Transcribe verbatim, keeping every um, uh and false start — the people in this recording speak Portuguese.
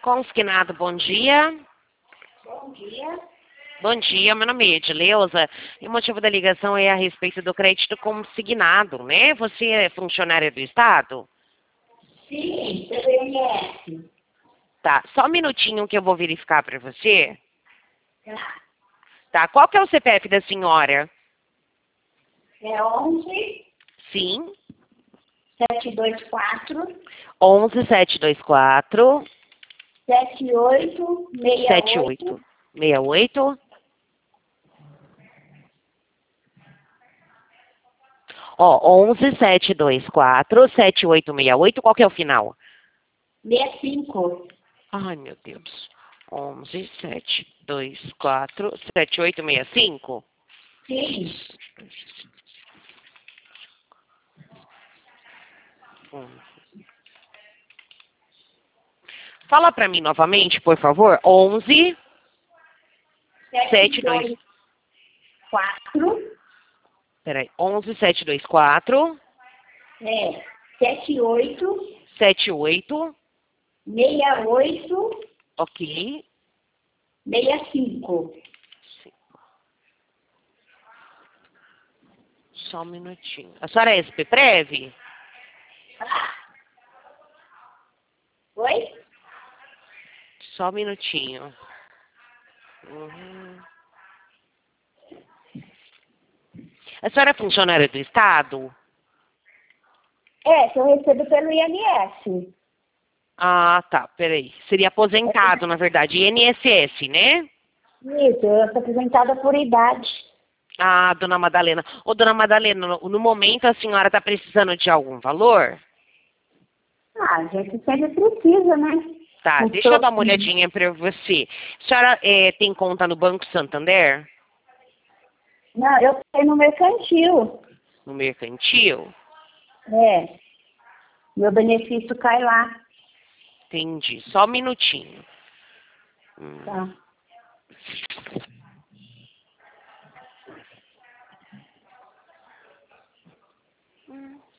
Consignado, bom dia. Bom dia. Bom dia, meu nome é Edileuza e o motivo da ligação é a respeito do crédito consignado, né? Você é funcionária do Estado? Sim, pelo I N S. Tá, só um minutinho que eu vou verificar para você. Tá. Tá, qual que é o C P F da senhora? É onze, Sim, sete dois quatro, onze sete dois quatro sete oito seis sete oito. oito seis oito. Ó, onze sete dois quatro sete oito seis oito, qual que é o final? sessenta e cinco. Ai, meu Deus. onze sete dois quatro sete oito seis cinco. Sim. Hum. Fala para mim novamente, por favor. onze sete dois. quatro. Peraí. onze sete dois quatro É. sete oito sete oito. seis oito Ok. seis cinco. Só um minutinho. A senhora é S P Prev? Ah. Oi? Só um minutinho. Uhum. A senhora é funcionária do Estado? É, que eu recebo pelo I N S. Ah, tá. Peraí. Seria aposentado, na verdade. I N S S, né? Isso, eu sou apresentada por idade. Ah, dona Madalena. Ô, dona Madalena, no, no momento a senhora está precisando de algum valor? Ah, a gente sempre precisa, né? Tá, Não deixa eu sou- dar uma olhadinha para você. A senhora eh, tem conta no Banco Santander? Não, eu tenho no mercantil. No mercantil? É, meu benefício cai lá. Entendi. Só um minutinho. Hum. Tá. Hum.